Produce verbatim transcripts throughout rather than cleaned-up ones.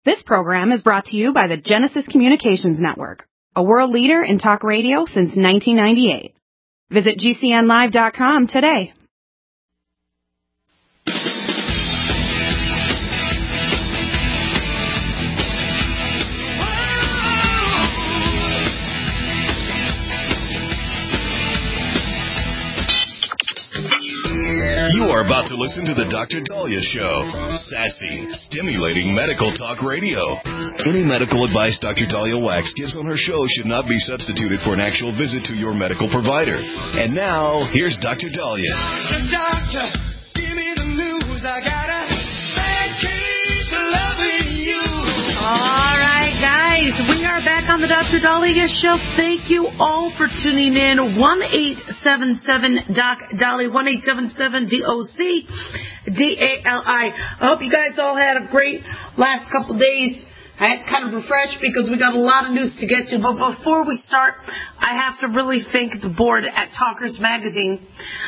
This program is brought to you by the Genesis Communications Network, a world leader in talk radio since nineteen ninety-eight. Visit G C N live dot com today. You are about to listen to the Doctor Dahlia Show. Sassy, stimulating medical talk radio. Any medical advice Doctor Dahlia Wax gives on her show should not be substituted for an actual visit to your medical provider. And now, here's Doctor Dahlia. Doctor, give me the news. I got a bad case of loving you. All right, guys, we are back on the Doctor Dahlia Show. Thank you all for tuning in. one eight seven seven Doc Dahlia, one eight seven seven D O C D A L I. I hope you guys all had a great last couple days. I kind of refreshed because we got a lot of news to get to. But before we start, I have to really thank the board at Talkers Magazine.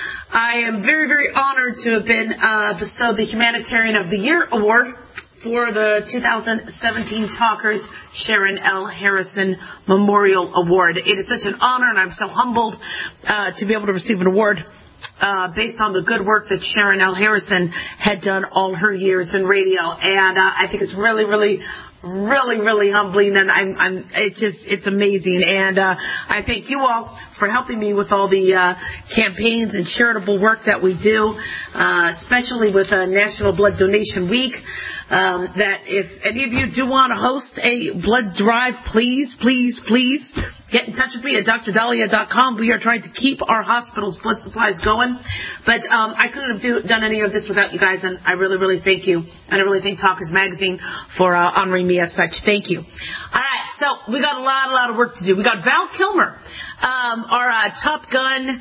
I am very, very honored to have been uh, bestowed the Humanitarian of the Year Award for the two thousand seventeen Talkers Sharon L. Harrison Memorial Award. It is such an honor, and I'm so humbled uh, to be able to receive an award uh, based on the good work that Sharon L. Harrison had done all her years in radio. And uh, I think it's really, really Really, really humbling, and I'm, I'm, it's just, it's amazing. And uh, I thank you all for helping me with all the uh, campaigns and charitable work that we do, uh, especially with uh, National Blood Donation Week. Um, that if any of you do want to host a blood drive, please, please, please get in touch with me at D R dahlia dot com. We are trying to keep our hospital's blood supplies going. But um, I couldn't have do, done any of this without you guys, and I really, really thank you. And I really thank Talkers Magazine for uh, honoring me as such. Thank you. All right, so we got a lot, a lot of work to do. We got Val Kilmer, um, our uh, Top Gun.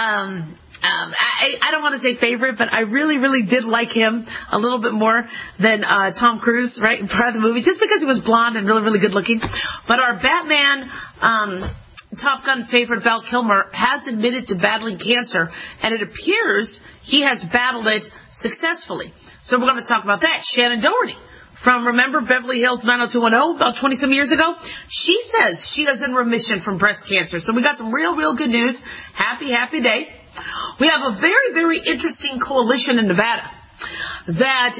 Um, Um, I, I don't want to say favorite, but I really, really did like him a little bit more than uh, Tom Cruise, right, in part of the movie, just because he was blonde and really, really good looking. But our Batman um, Top Gun favorite, Val Kilmer, has admitted to battling cancer, and it appears he has battled it successfully. So we're going to talk about that. Shannon Doherty from, remember, Beverly Hills nine oh two one oh, about twenty-some years ago? She says she is in remission from breast cancer. So we got some real, real good news. Happy, happy day. We have a very, very interesting coalition in Nevada that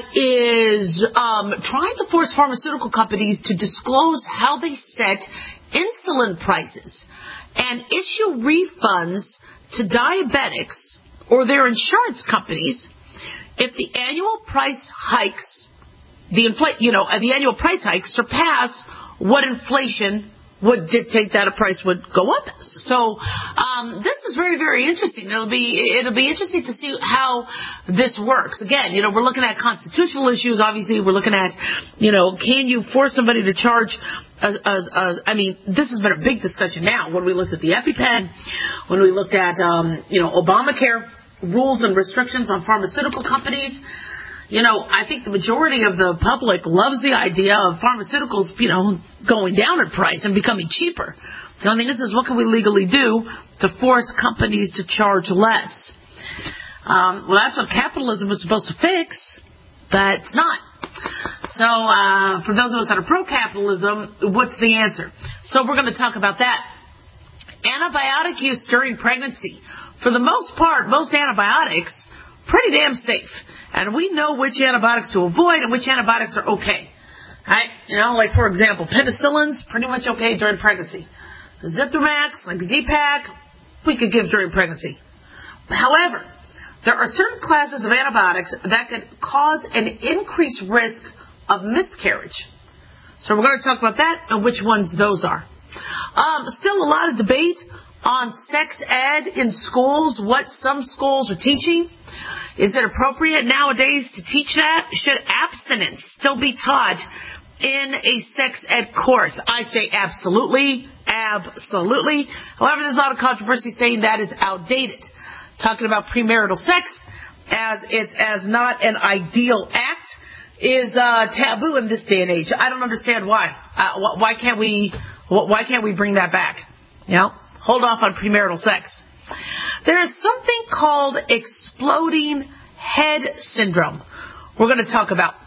is um, trying to force pharmaceutical companies to disclose how they set insulin prices and issue refunds to diabetics or their insurance companies if the annual price hikes, the infl- you know, the annual price hikes surpass what inflation would dictate that a price would go up. So um, this is very, very interesting. It'll be it'll be interesting to see how this works. Again, you know, we're looking at constitutional issues. Obviously, we're looking at, you know, can you force somebody to charge? A, a, a, I mean, this has been a big discussion now. When we looked at the EpiPen, when we looked at um, you know, Obamacare rules and restrictions on pharmaceutical companies. You know, I think the majority of the public loves the idea of pharmaceuticals, you know, going down in price and becoming cheaper. The only thing is, is what can we legally do to force companies to charge less? Um, well, that's what capitalism was supposed to fix, but it's not. So uh, for those of us that are pro-capitalism, what's the answer? So we're going to talk about that. Antibiotic use during pregnancy. For the most part, most antibiotics, pretty damn safe. And we know which antibiotics to avoid and which antibiotics are okay. Right? You know, like, for example, penicillin's pretty much okay during pregnancy. Zithromax, like Z-Pak, we could give during pregnancy. However, there are certain classes of antibiotics that could cause an increased risk of miscarriage. So we're going to talk about that and which ones those are. Um, still a lot of debate on sex ed in schools, what some schools are teaching. Is it appropriate nowadays to teach that? Should abstinence still be taught in a sex ed course? I say absolutely, absolutely. However, there's a lot of controversy saying that is outdated. Talking about premarital sex as it's as not an ideal act is uh, taboo in this day and age. I don't understand why. Uh, why can't we? Why can't we bring that back? You know, hold off on premarital sex. There is something called exploding head syndrome we're going to talk about.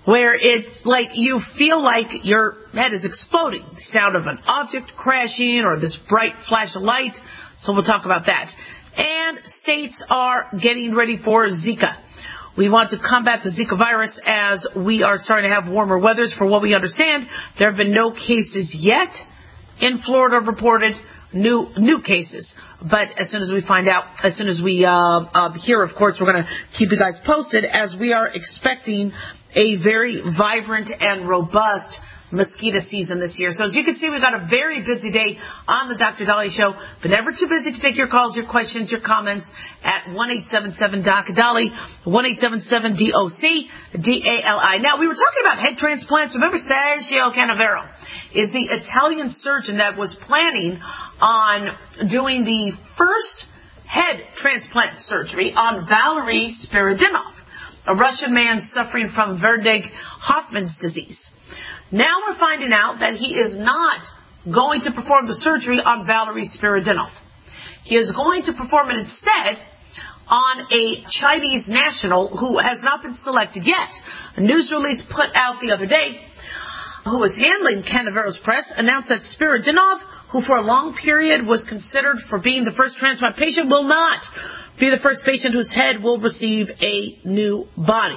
where it's like you feel like your head is exploding. The sound of an object crashing or this bright flash of light. So we'll talk about that. And states are getting ready for Zika. We want to combat the Zika virus as we are starting to have warmer weathers. For what we understand, there have been no cases yet in Florida reported, new new cases. But as soon as we find out, as soon as we uh, uh, hear, of course, we're going to keep you guys posted as we are expecting a very vibrant and robust mosquito season this year. So as you can see, we've got a very busy day on the Doctor Dali Show, but never too busy to take your calls, your questions, your comments at one eight seven seven D O C D A L I, one eight seven seven D O C D A L I. Now, we were talking about head transplants. Remember Sergio Canavero is the Italian surgeon that was planning on doing the first head transplant surgery on Valery Spiridonov, a Russian man suffering from Verdig-Hoffman's disease. Now we're finding out that he is not going to perform the surgery on Valery Spiridonov. He is going to perform it instead on a Chinese national who has not been selected yet. A news release put out the other day, who was handling Canavero's press, announced that Spiridonov, who for a long period was considered for being the first transplant patient, will not be the first patient whose head will receive a new body.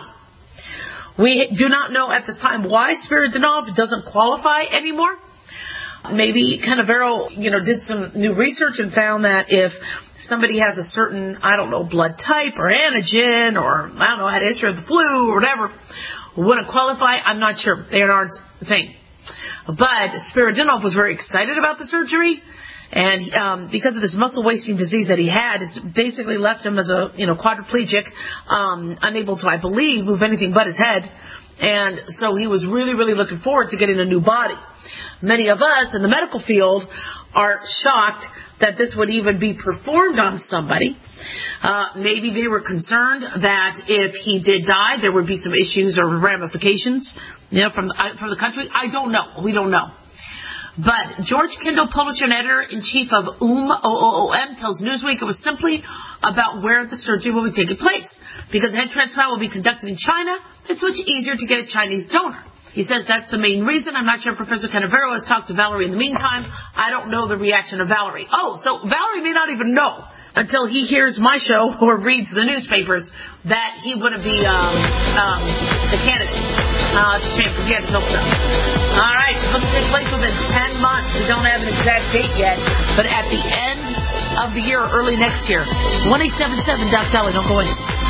We do not know at this time why Spiridonov doesn't qualify anymore. Maybe Canavero, you know, did some new research and found that if somebody has a certain, I don't know, blood type or antigen or, I don't know, had a history of the flu or whatever, wouldn't qualify. I'm not sure. They aren't saying. But Spiridonov was very excited about the surgery. And um, because of this muscle wasting disease that he had, it's basically left him as a, you know, quadriplegic, um, unable to, I believe, move anything but his head. And so he was really, really looking forward to getting a new body. Many of us in the medical field are shocked that this would even be performed on somebody. Uh, maybe they were concerned that if he did die, there would be some issues or ramifications, you know, from the, from the country. I don't know. We don't know. But George Kindle, publisher and editor-in-chief of O O O M, tells Newsweek it was simply about where the surgery will be taking place. Because head transplant will be conducted in China, it's much easier to get a Chinese donor. He says that's the main reason. I'm not sure if Professor Canavero has talked to Valerie in the meantime. I don't know the reaction of Valerie. Oh, so Valerie may not even know until he hears my show or reads the newspapers that he wouldn't be um, um, the candidate. Uh, it's a shame because he had his hopes up. All right, it's supposed to take place within ten months. We don't have an exact date yet, but at the end of the year or early next year. one eight seven seven D O C D A L I. Don't go in.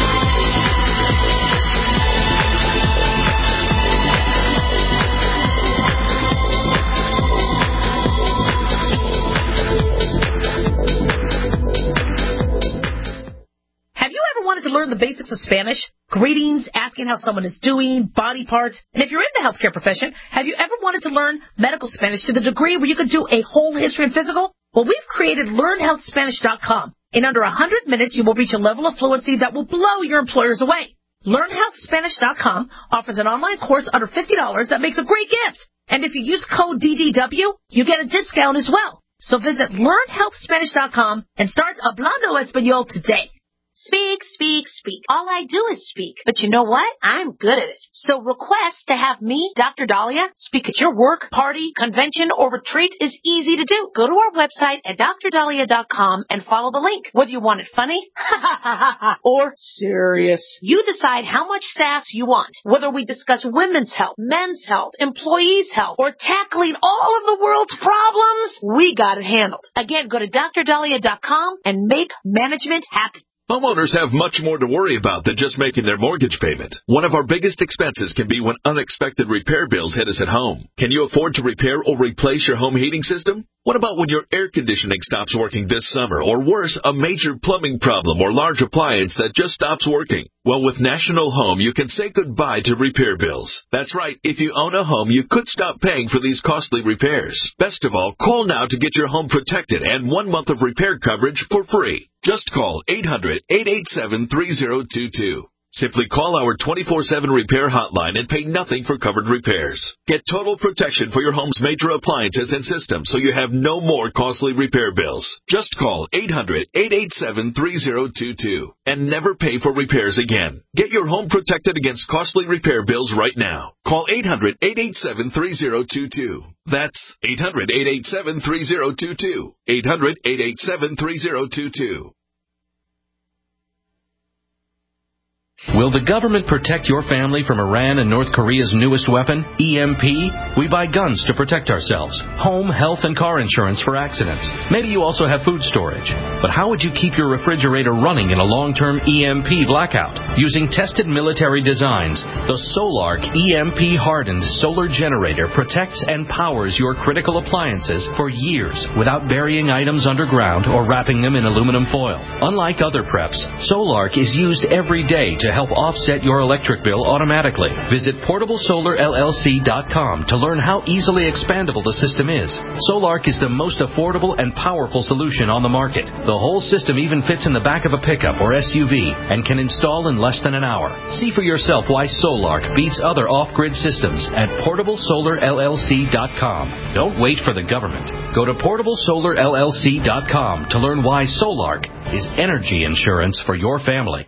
To learn the basics of Spanish, greetings, asking how someone is doing, body parts, and if you're in the healthcare profession, have you ever wanted to learn medical Spanish to the degree where you could do a whole history and physical? Well, we've created learn health spanish dot com. In under one hundred minutes, you will reach a level of fluency that will blow your employers away. learn health spanish dot com offers an online course under fifty dollars that makes a great gift. And if you use code D D W, you get a discount as well. So visit learn health spanish dot com and start Hablando Español today. Speak, speak, speak. All I do is speak. But you know what? I'm good at it. So request to have me, Doctor Dahlia, speak at your work, party, convention, or retreat is easy to do. Go to our website at dr dahlia dot com and follow the link. Whether you want it funny or serious, you decide how much sass you want. Whether we discuss women's health, men's health, employees' health, or tackling all of the world's problems, we got it handled. Again, go to dr dahlia dot com and make management happen. Homeowners have much more to worry about than just making their mortgage payment. One of our biggest expenses can be when unexpected repair bills hit us at home. Can you afford to repair or replace your home heating system? What about when your air conditioning stops working this summer? Or worse, a major plumbing problem or large appliance that just stops working? Well, with National Home, you can say goodbye to repair bills. That's right. If you own a home, you could stop paying for these costly repairs. Best of all, call now to get your home protected and one month of repair coverage for free. Just call eight hundred, eight eight seven, three zero two two. Simply call our twenty-four seven repair hotline and pay nothing for covered repairs. Get total protection for your home's major appliances and systems so you have no more costly repair bills. Just call eight hundred, eight eight seven, three zero two two and never pay for repairs again. Get your home protected against costly repair bills right now. Call eight hundred, eight eight seven, three zero two two. That's eight hundred, eight eight seven, three zero two two. eight hundred, eight eight seven, three zero two two. Will the government protect your family from Iran and North Korea's newest weapon, E M P? We buy guns to protect ourselves, home, health, and car insurance for accidents. Maybe you also have food storage. But how would you keep your refrigerator running in a long-term E M P blackout? Using tested military designs, the Solark E M P-hardened solar generator protects and powers your critical appliances for years without burying items underground or wrapping them in aluminum foil. Unlike other preps, Solark is used every day to help offset your electric bill automatically. Visit portable solar L L C dot com to learn how easily expandable the system is. Solark is the most affordable and powerful solution on the market. The whole system even fits in the back of a pickup or S U V and can install in less than an hour. See for yourself why Solark beats other off-grid systems at portable solar L L C dot com. Don't wait for the government. Go to portable solar L L C dot com to learn why Solark is energy insurance for your family.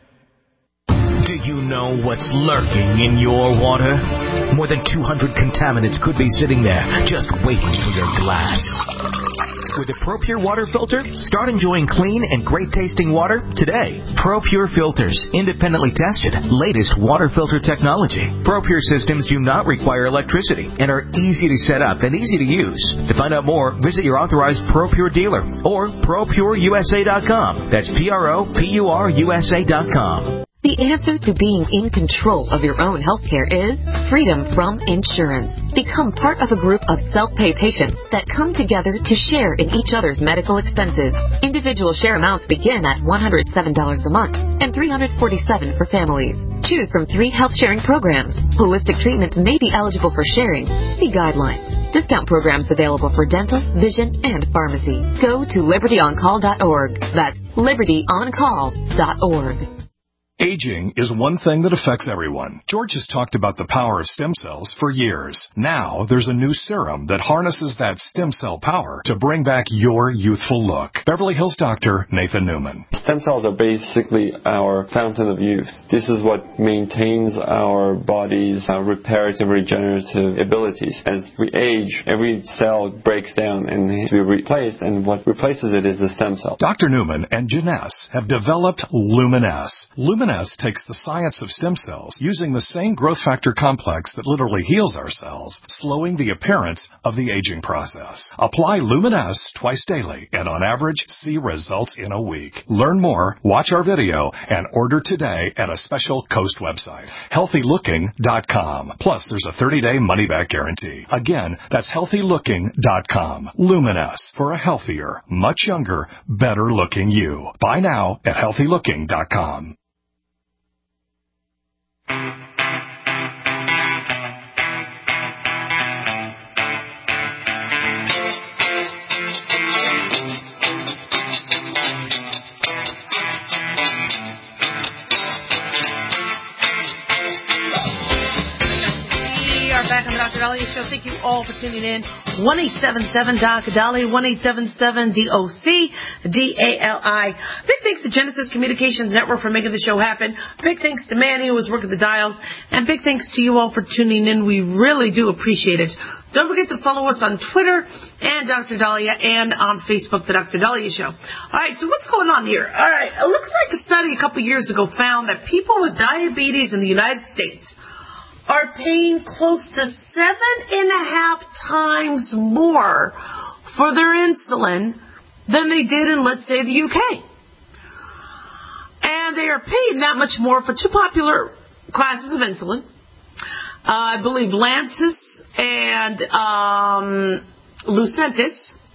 Do you know what's lurking in your water? More than two hundred contaminants could be sitting there, just waiting for your glass. With a ProPure water filter, start enjoying clean and great-tasting water today. ProPure filters, independently tested, latest water filter technology. ProPure systems do not require electricity and are easy to set up and easy to use. To find out more, visit your authorized ProPure dealer or pro pure U S A dot com. That's P R O P U R U S A dot com. The answer to being in control of your own healthcare is freedom from insurance. Become part of a group of self-pay patients that come together to share in each other's medical expenses. Individual share amounts begin at one hundred seven dollars a month and three hundred forty-seven dollars for families. Choose from three health-sharing programs. Holistic treatments may be eligible for sharing. See guidelines. Discount programs available for dental, vision, and pharmacy. Go to liberty on call dot org. That's liberty on call dot org. Aging is one thing that affects everyone. George has talked about the power of stem cells for years. Now, there's a new serum that harnesses that stem cell power to bring back your youthful look. Beverly Hills doctor Nathan Newman. Stem cells are basically our fountain of youth. This is what maintains our body's uh, reparative, regenerative abilities. As we age, every cell breaks down and needs to be replaced, and what replaces it is the stem cell. Doctor Newman and Janess have developed Luminesce. Luminesce takes the science of stem cells using the same growth factor complex that literally heals our cells, slowing the appearance of the aging process. Apply Luminesce twice daily and on average see results in a week. Learn more, watch our video, and order today at a special Coast website, healthy looking dot com. Plus, there's a thirty-day money-back guarantee. Again, that's healthy looking dot com. Luminesce, for a healthier, much younger, better-looking you. Buy now at healthy looking dot com. Back on the Doctor Dahlia Show. Thank you all for tuning in. one eight seven seven D O C Dali, one eight seven seven D O C D A L I. Big thanks to Genesis Communications Network for making the show happen. Big thanks to Manny who was working the dials. And big thanks to you all for tuning in. We really do appreciate it. Don't forget to follow us on Twitter and Doctor Dahlia and on Facebook, The Doctor Dahlia Show. All right, so what's going on here? All right, it looks like a study a couple years ago found that people with diabetes in the United States are paying close to seven and a half times more for their insulin than they did in, let's say, the U K. And they are paying that much more for two popular classes of insulin. Uh, I believe Lantus and um, Lucentis.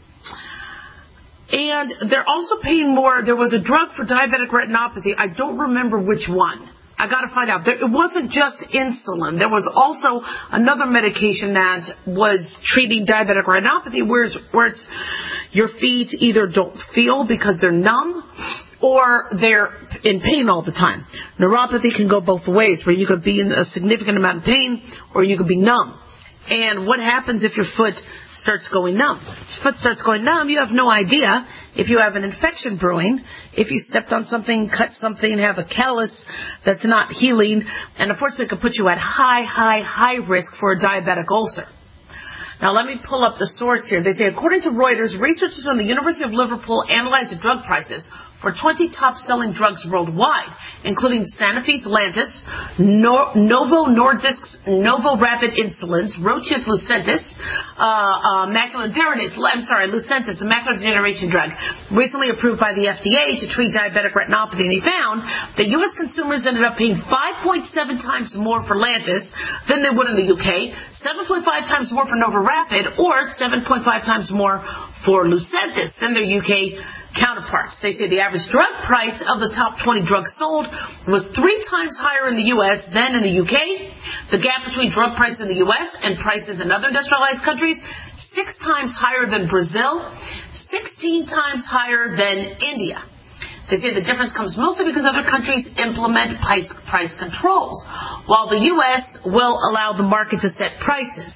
And they're also paying more. There was a drug for diabetic retinopathy. I don't remember which one. I got to find out. It wasn't just insulin. There was also another medication that was treating diabetic retinopathy, where it's, where it's your feet either don't feel because they're numb, or they're in pain all the time. Neuropathy can go both ways, where you could be in a significant amount of pain or you could be numb. And what happens if your foot starts going numb? If your foot starts going numb, you have no idea if you have an infection brewing, if you stepped on something, cut something, have a callus that's not healing, and unfortunately it could put you at high, high, high risk for a diabetic ulcer. Now, let me pull up the source here. They say, according to Reuters, researchers from the University of Liverpool analyzed the drug prices for twenty top-selling drugs worldwide, including Sanofi's Lantus, Nor- Novo Nordisk's Novo Rapid Insulins, Roche's Lucentis, uh, uh, macular degeneration, I'm sorry, Lucentis, a macular degeneration drug, recently approved by the F D A to treat diabetic retinopathy. And they found that U S consumers ended up paying five point seven times more for Lantus than they would in the U K, seven point five times more for Novo Rapid, or seven point five times more for Lucentis than their U K counterparts. They say the average drug price of the top twenty drugs sold was three times higher in the U S than in the U K. The gap between drug prices in the U S and prices in other industrialized countries, six times higher than Brazil, sixteen times higher than India. They say the difference comes mostly because other countries implement price, price controls, while the U S will allow the market to set prices.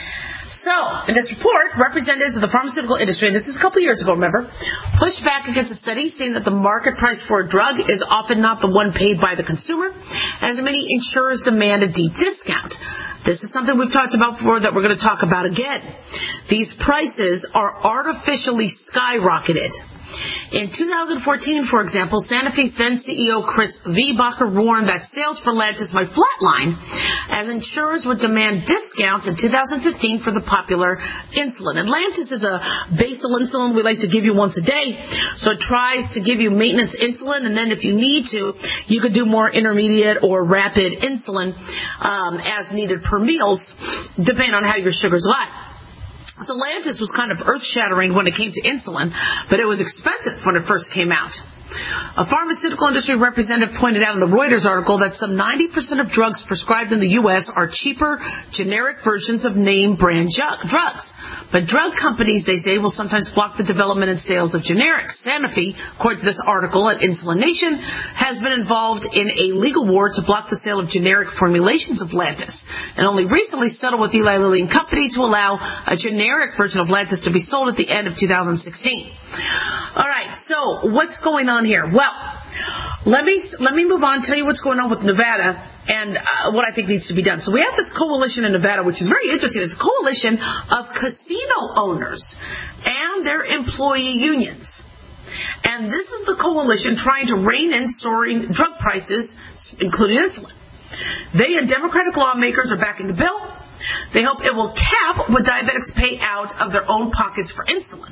So, in this report, representatives of the pharmaceutical industry, and this is a couple years ago, remember, pushed back against a study saying that the market price for a drug is often not the one paid by the consumer, as many insurers demand a deep discount. This is something we've talked about before that we're going to talk about again. These prices are artificially skyrocketed. In two thousand fourteen, for example, Sanofi's then C E O Chris Viehbacher warned that sales for Lantus might flatline as insurers would demand discounts in two thousand fifteen for the popular insulin. And Lantus is a basal insulin we like to give you once a day, so it tries to give you maintenance insulin, and then if you need to, you could do more intermediate or rapid insulin um, as needed per meals, depending on how your sugars lie. So Lantus was kind of earth-shattering when it came to insulin, but it was expensive when it first came out. A pharmaceutical industry representative pointed out in the Reuters article that some ninety percent of drugs prescribed in the U S are cheaper, generic versions of name brand ju- drugs. But drug companies, they say, will sometimes block the development and sales of generics. Sanofi, according to this article at Insulin Nation, has been involved in a legal war to block the sale of generic formulations of Lantus, and only recently settled with Eli Lilly and Company to allow a generic version of Lantus to be sold at the end of two thousand sixteen. All right, so what's going on here? Well, let me let me move on, tell you what's going on with Nevada and uh, what I think needs to be done. So we have this coalition in Nevada, which is very interesting. It's a coalition of casino owners and their employee unions. And this is the coalition trying to rein in soaring drug prices, including insulin. They and Democratic lawmakers are backing the bill. They hope it will cap what diabetics pay out of their own pockets for insulin.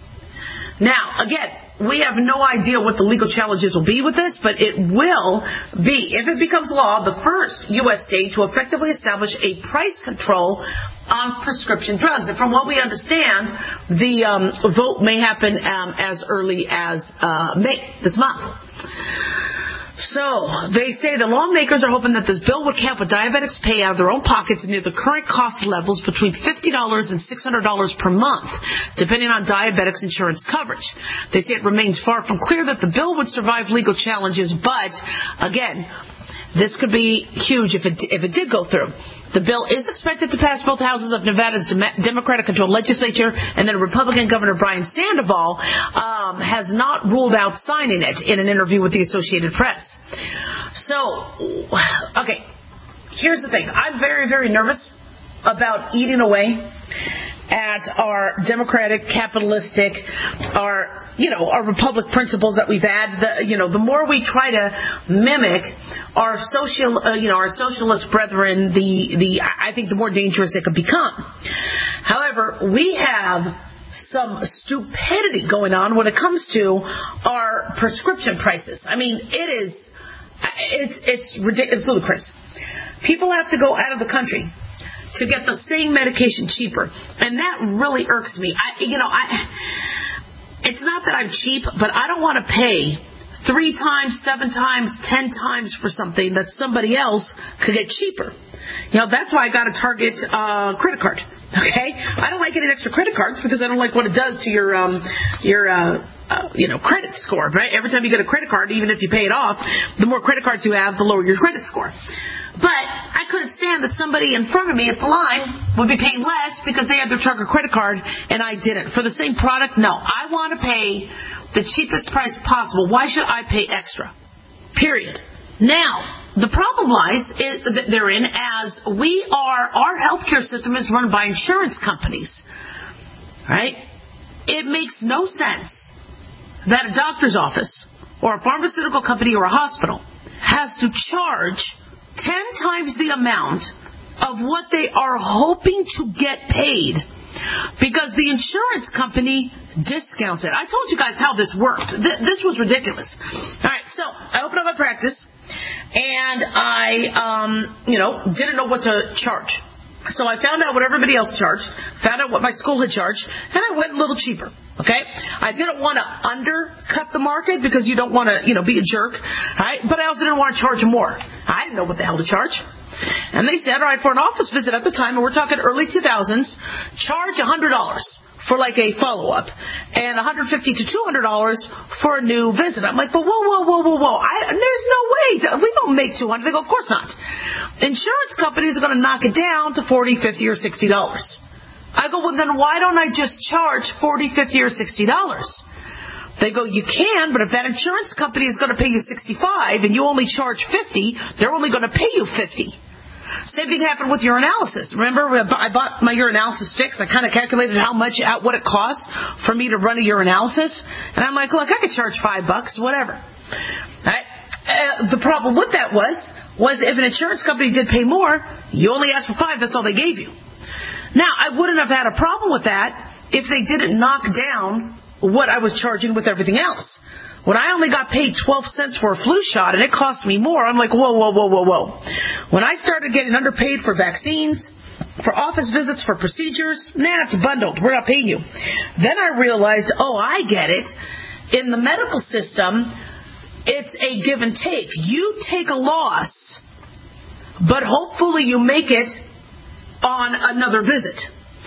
Now, again, we have no idea what the legal challenges will be with this, but it will be, if it becomes law, the first U S state to effectively establish a price control on prescription drugs. And from what we understand, the um, vote may happen um, as early as uh, May, this month. So, they say the lawmakers are hoping that this bill would cap what diabetics pay out of their own pockets near the current cost levels between fifty dollars and six hundred dollars per month, depending on diabetics insurance coverage. They say it remains far from clear that the bill would survive legal challenges, but, again, this could be huge if it, if it did go through. The bill is expected to pass both houses of Nevada's Democratic-controlled legislature, and then Republican Governor Brian Sandoval um, has not ruled out signing it in an interview with the Associated Press. So, okay, here's the thing. I'm very, very nervous about eating away at our democratic, capitalistic, our, you know, our republic principles that we've had. The, you know, the more we try to mimic our social, uh, you know, our socialist brethren, the, the, I think the more dangerous it could become. However, we have some stupidity going on when it comes to our prescription prices. I mean, it is, it's, it's ridiculous, it's ludicrous. People have to go out of the country to get the same medication cheaper, and that really irks me. I, you know, I, it's not that I'm cheap, but I don't want to pay three times, seven times, ten times for something that somebody else could get cheaper. You know, that's why I got a Target uh, credit card. Okay, I don't like getting extra credit cards because I don't like what it does to your um, your uh, uh, you know, credit score, right? Every time you get a credit card, even if you pay it off, the more credit cards you have, the lower your credit score. But I couldn't stand that somebody in front of me at the line would be paying less because they had their truck or credit card and I didn't. For the same product, no. I want to pay the cheapest price possible. Why should I pay extra? Period. Now, the problem lies therein as we are, our healthcare system is run by insurance companies, right? It makes no sense that a doctor's office or a pharmaceutical company or a hospital has to charge ten times the amount of what they are hoping to get paid because the insurance company discounts it. I told you guys how this worked. Th- this was ridiculous. All right, so I opened up my practice, and I, um, you know, didn't know what to charge. So I found out what everybody else charged, found out what my school had charged, and I went a little cheaper, okay? I didn't want to undercut the market because you don't want to, you know, be a jerk, right? But I also didn't want to charge more. I didn't know what the hell to charge. And they said, all right, for an office visit at the time, and we're talking early two thousands, charge one hundred dollars for like a follow-up, and one hundred fifty to two hundred dollars for a new visit. I'm like, but whoa, whoa, whoa, whoa, whoa. I, there's no way. We don't make two hundred dollars. They go, of course not. Insurance companies are going to knock it down to forty dollars, fifty dollars, or sixty dollars. I go, well, then why don't I just charge forty dollars, fifty dollars, or sixty dollars? They go, you can, but if that insurance company is going to pay you sixty-five dollars and you only charge fifty dollars, they're only going to pay you fifty dollars. Same thing happened with urinalysis. Remember, I bought my urinalysis fix. I kind of calculated how much, what it cost for me to run a urinalysis. And I'm like, look, I could charge five bucks, whatever. Right? Uh, the problem with that was, was if an insurance company did pay more, you only asked for five, that's all they gave you. Now, I wouldn't have had a problem with that if they didn't knock down what I was charging with everything else. When I only got paid twelve cents for a flu shot and it cost me more, I'm like, whoa, whoa, whoa, whoa, whoa. When I started getting underpaid for vaccines, for office visits, for procedures, nah, it's bundled. We're not paying you. Then I realized, oh, I get it. In the medical system, it's a give and take. You take a loss, but hopefully you make it on another visit.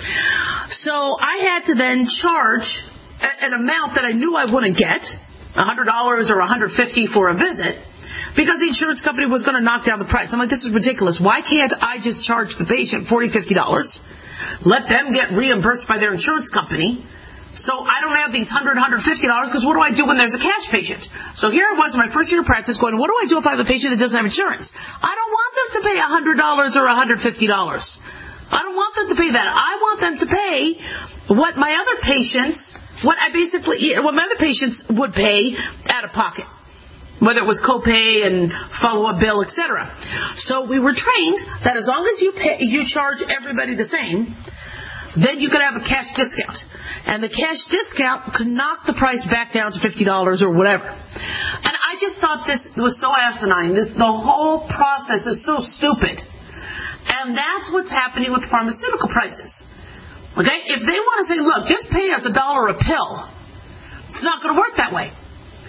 So I had to then charge an amount that I knew I wouldn't get, one hundred dollars or one hundred fifty dollars for a visit, because the insurance company was going to knock down the price. I'm like, this is ridiculous. Why can't I just charge the patient forty dollars, fifty dollars, let them get reimbursed by their insurance company, so I don't have these one hundred dollars, one hundred fifty dollars, because what do I do when there's a cash patient? So here I was in my first year of practice going, what do I do if I have a patient that doesn't have insurance? I don't want them to pay one hundred dollars or one hundred fifty dollars. I don't want them to pay that. I want them to pay what my other patients What I basically, what my other patients would pay out of pocket, whether it was copay and follow-up bill, et cetera. So we were trained that as long as you pay, you charge everybody the same, then you could have a cash discount, and the cash discount could knock the price back down to fifty dollars or whatever. And I just thought this was so asinine. This the whole process is so stupid, and that's what's happening with pharmaceutical prices. Okay, if they want to say, look, just pay us a dollar a pill, it's not going to work that way.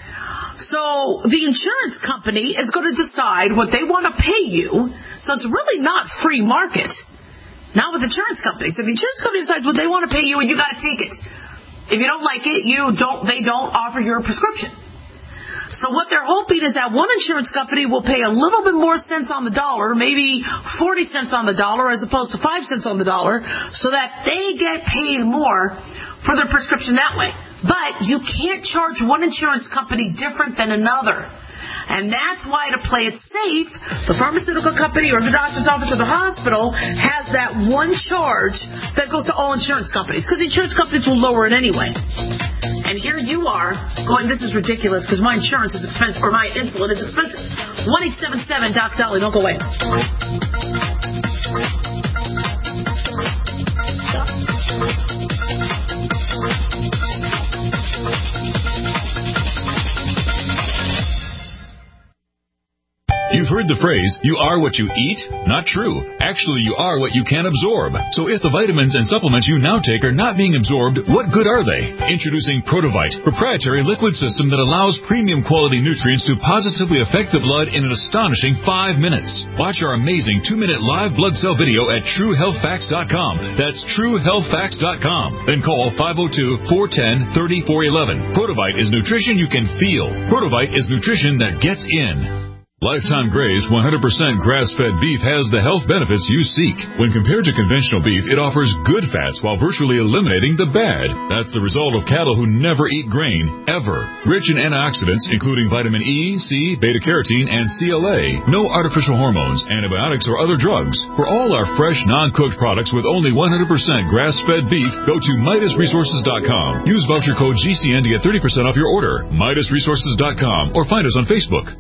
So the insurance company is going to decide what they want to pay you, so it's really not free market. Not with insurance companies. If the insurance company decides what they want to pay you, and you got to take it. If you don't like it, you don't. They don't offer your prescription. So what they're hoping is that one insurance company will pay a little bit more cents on the dollar, maybe forty cents on the dollar as opposed to five cents on the dollar, so that they get paid more for their prescription that way. But you can't charge one insurance company different than another. And that's why, to play it safe, the pharmaceutical company or the doctor's office or the hospital has that one charge that goes to all insurance companies, because the insurance companies will lower it anyway. And here you are going, this is ridiculous because my insurance is expensive, or my insulin is expensive. one eight seven seven Doc Dolly, don't go away. You've Heard the phrase, you are what you eat? Not true. Actually, you are what you can absorb. So if the vitamins and supplements you now take are not being absorbed, what good are they? Introducing Protovite, proprietary liquid system that allows premium quality nutrients to positively affect the blood in an astonishing five minutes. Watch our amazing two-minute live blood cell video at true health facts dot com. That's true health facts dot com. Then call five oh two, four one zero, three four one one. Protovite is nutrition you can feel. Protovite is nutrition that gets in. Lifetime Graze one hundred percent grass-fed beef has the health benefits you seek. When compared to conventional beef, it offers good fats while virtually eliminating the bad. That's the result of cattle who never eat grain, ever. Rich in antioxidants, including vitamin E, C, beta-carotene, and C L A. No artificial hormones, antibiotics, or other drugs. For all our fresh, non-cooked products with only one hundred percent grass-fed beef, go to Midas Resources dot com. Use voucher code G C N to get thirty percent off your order. Midas Resources dot com or find us on Facebook.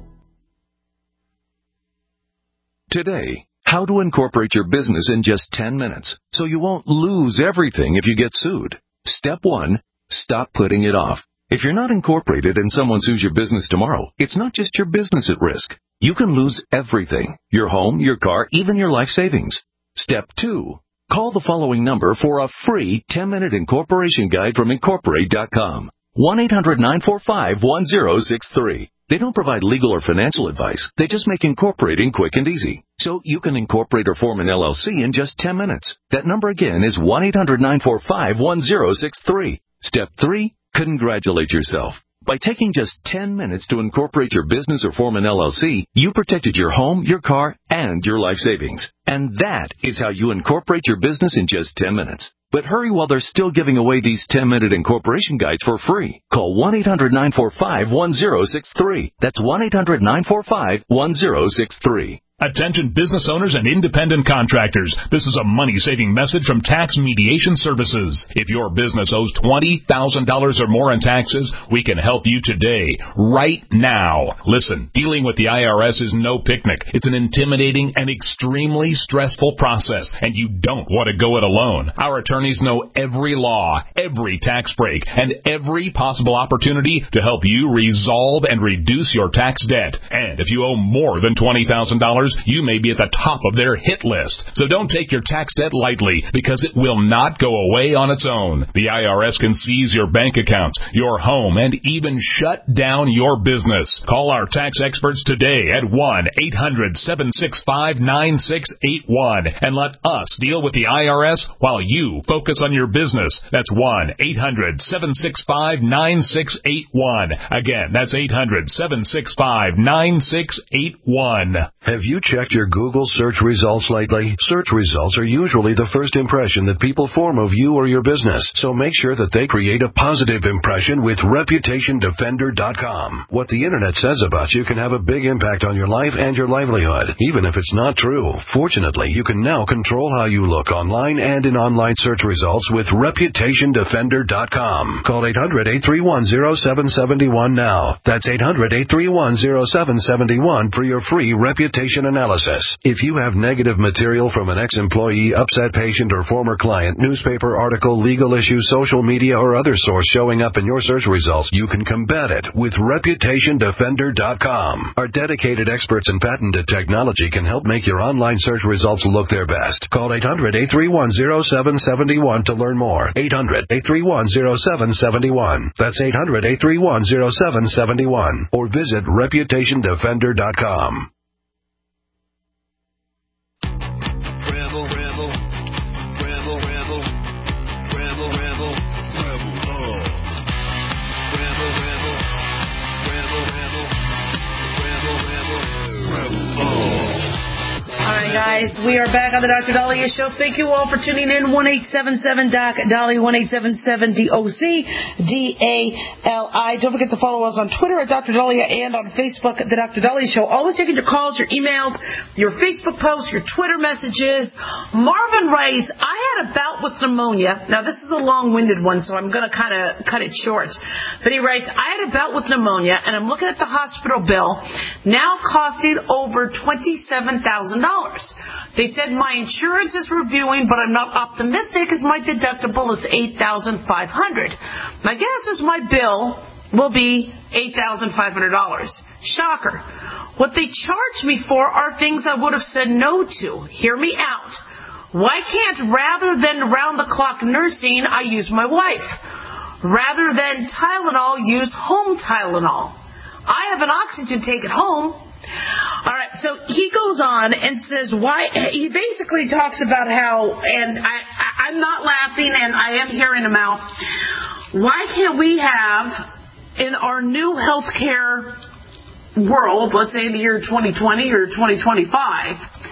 Today, how to incorporate your business in just ten minutes so you won't lose everything if you get sued. Step one, stop putting it off. If you're not incorporated and someone sues your business tomorrow, it's not just your business at risk. You can lose everything, your home, your car, even your life savings. Step two, call the following number for a free ten-minute incorporation guide from Incorporate dot com. one eight hundred, nine four five, one zero six three. They don't provide legal or financial advice. They just make incorporating quick and easy. So you can incorporate or form an L L C in just ten minutes. That number again is one eight hundred, nine four five, one zero six three. Step three, congratulate yourself. By taking just ten minutes to incorporate your business or form an L L C, you protected your home, your car, and your life savings. And that is how you incorporate your business in just ten minutes. But hurry while they're still giving away these ten-minute incorporation guides for free. Call one eight hundred, nine four five, one zero six three. That's one eight hundred, nine four five, one zero six three. Attention business owners and independent contractors. This is a money-saving message from Tax Mediation Services. If your business owes twenty thousand dollars or more in taxes, we can help you today, right now. Listen, dealing with the I R S is no picnic. It's an intimidating and extremely stressful process, and you don't want to go it alone. Our attorneys know every law, every tax break, and every possible opportunity to help you resolve and reduce your tax debt. And if you owe more than twenty thousand dollars, you may be at the top of their hit list. So don't take your tax debt lightly, because it will not go away on its own. The I R S can seize your bank accounts, your home, and even shut down your business. Call our tax experts today at one eight hundred, seven six five, nine six eight one and let us deal with the I R S while you focus on your business. That's one eight hundred, seven six five, nine six eight one. Again, that's eight hundred, seven six five, nine six eight one. Have you checked your Google search results lately? Search results are usually the first impression that people form of you or your business, so make sure that they create a positive impression with Reputation Defender dot com. What the internet says about you can have a big impact on your life and your livelihood, even if it's not true. Fortunately, you can now control how you look online and in online search results with Reputation Defender dot com. Call eight hundred, eight three one, zero seven seven one now. That's eight hundred, eight three one, zero seven seven one for your free reputation analysis. If you have negative material from an ex-employee, upset patient, or former client, newspaper article, legal issue, social media, or other source showing up in your search results, you can combat it with Reputation Defender dot com. Our dedicated experts in patented technology can help make your online search results look their best. Call eight hundred, eight three one, zero seven seven one to learn more. eight hundred, eight three one, zero seven seven one. That's eight hundred, eight three one, zero seven seven one. Or visit Reputation Defender dot com. Guys, we are back on the Doctor Daliah Show. Thank you all for tuning in. one eight seven seven Doc Dali, one eight seven seven D O C D A L I. Don't forget to follow us on Twitter at Doctor Daliah and on Facebook at the Doctor Daliah Show. Always taking your calls, your emails, your Facebook posts, your Twitter messages. Marvin writes, I had a bout with pneumonia. Now, this is a long-winded one, so I'm going to kind of cut it short. But he writes, I had a bout with pneumonia, and I'm looking at the hospital bill, now costing over twenty-seven thousand dollars. They said my insurance is reviewing, but I'm not optimistic as my deductible is eight thousand five hundred dollars. My guess is my bill will be eight thousand five hundred dollars. Shocker. What they charge me for are things I would have said no to. Hear me out. Why can't, rather than round-the-clock nursing, I use my wife? Rather than Tylenol, use home Tylenol. I have an oxygen tank at home. All right, so he goes on and says why. He basically talks about how, and I, I, I'm not laughing, and I am hearing him out. Why can't we have in our new healthcare world, let's say in the year twenty twenty or twenty twenty-five,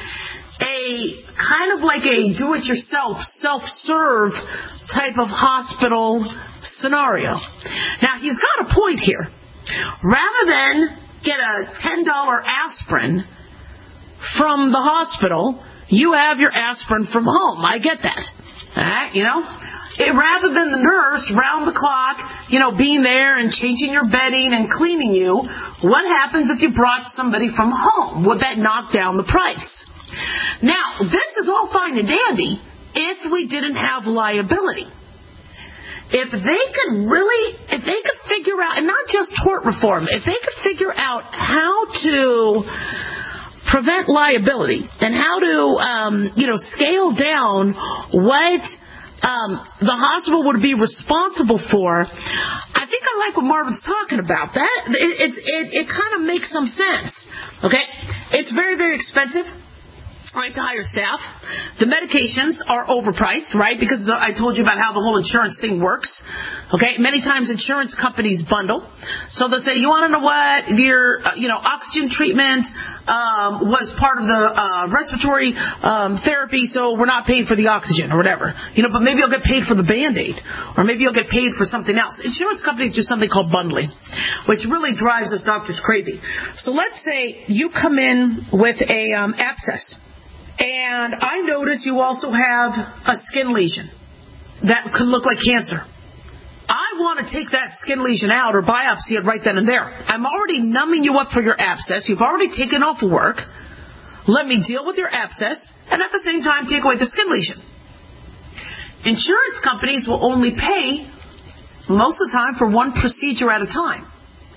a kind of like a do-it-yourself, self-serve type of hospital scenario? Now, he's got a point here. Rather than get a ten dollar aspirin from the hospital, you have your aspirin from home. I get that. All right, you know? It, rather than the nurse round the clock, you know, being there and changing your bedding and cleaning you, what happens if you brought somebody from home? Would that knock down the price? Now, this is all fine and dandy if we didn't have liability. If they could really, if they could figure out, and not just tort reform, if they could figure out how to prevent liability and how to, um, you know, scale down what um, the hospital would be responsible for, I think I like what Marvin's talking about. That it, it, it, it kind of makes some sense. Okay, it's very, very expensive. Right, to hire staff. The medications are overpriced, right? Because the, I told you about how the whole insurance thing works. Okay, many times insurance companies bundle. So they'll say, you want to know what? Your, uh, you know, oxygen treatment um, was part of the uh, respiratory um, therapy, so we're not paid for the oxygen or whatever. You know, but maybe you'll get paid for the Band-Aid, or maybe you'll get paid for something else. Insurance companies do something called bundling, which really drives us doctors crazy. So let's say you come in with a um, abscess. And I notice you also have a skin lesion that could look like cancer. I want to take that skin lesion out or biopsy it right then and there. I'm already numbing you up for your abscess. You've already taken off work. Let me deal with your abscess and at the same time take away the skin lesion. Insurance companies will only pay most of the time for one procedure at a time.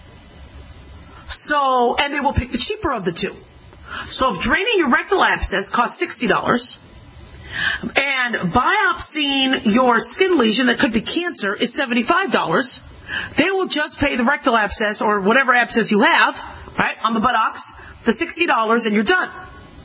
So, and they will pick the cheaper of the two. So if draining your rectal abscess costs sixty dollars and biopsying your skin lesion that could be cancer is seventy-five dollars, they will just pay the rectal abscess or whatever abscess you have, right, on the buttocks, the sixty dollars, and you're done.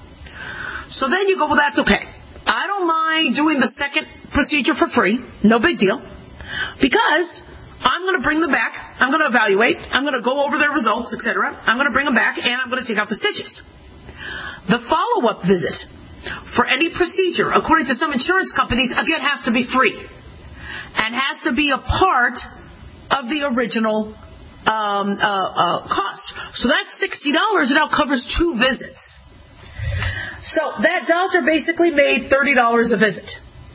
So then you go, well, that's okay. I don't mind doing the second procedure for free. No big deal. Because I'm going to bring them back. I'm going to evaluate. I'm going to go over their results, et cetera. I'm going to bring them back, and I'm going to take out the stitches. The follow-up visit for any procedure, according to some insurance companies, again, has to be free and has to be a part of the original um, uh, uh, cost. So that's sixty dollars. It now covers two visits. So that doctor basically made thirty dollars a visit.